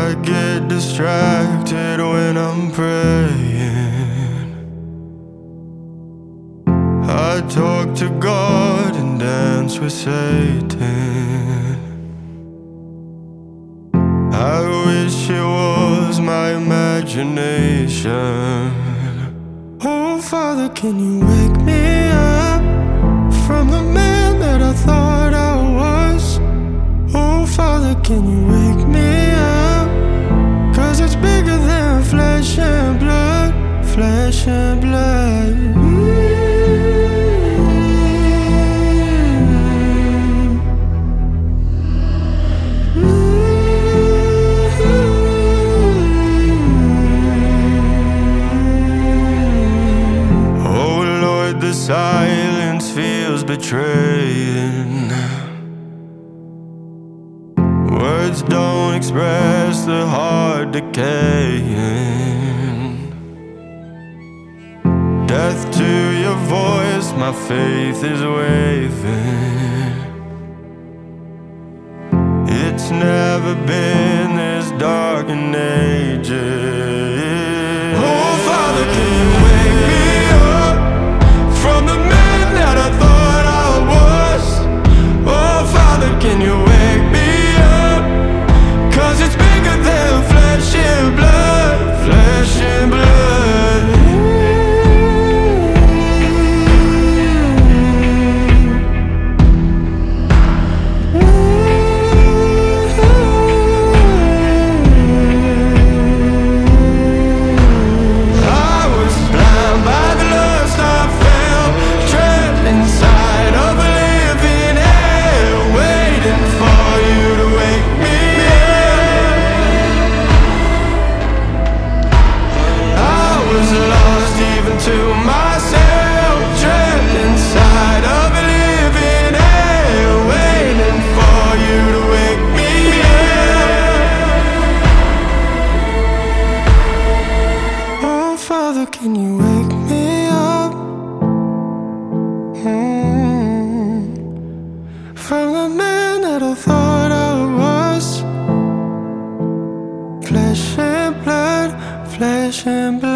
I get distracted when I'm praying. I talk to God and dance with Satan. I wish it was my imagination. Oh, Father, can you wake me up from the man that I thought I was? Oh, Father, can you wake me up? 'Cause it's bigger than flesh and blood, flesh and blood. Oh Lord, the silence feels betraying. Words don't express the heart decaying. Death to your voice, my faith is waving. It's never been this dark in ages. Oh, Father, can you wake me up from the man that I thought I was? Oh, Father, can you wake me up? 'Cause it's bigger than flesh and blood, flesh and blood. I was blind by the lust I felt, trapped inside of a living hell, waiting for you to wake me up. I was lost even to myself, trapped inside of a living hell, waiting for you to wake me up. Oh, Father, can you wake me up? From the man that I thought I was, flesh and blood, flesh and blood.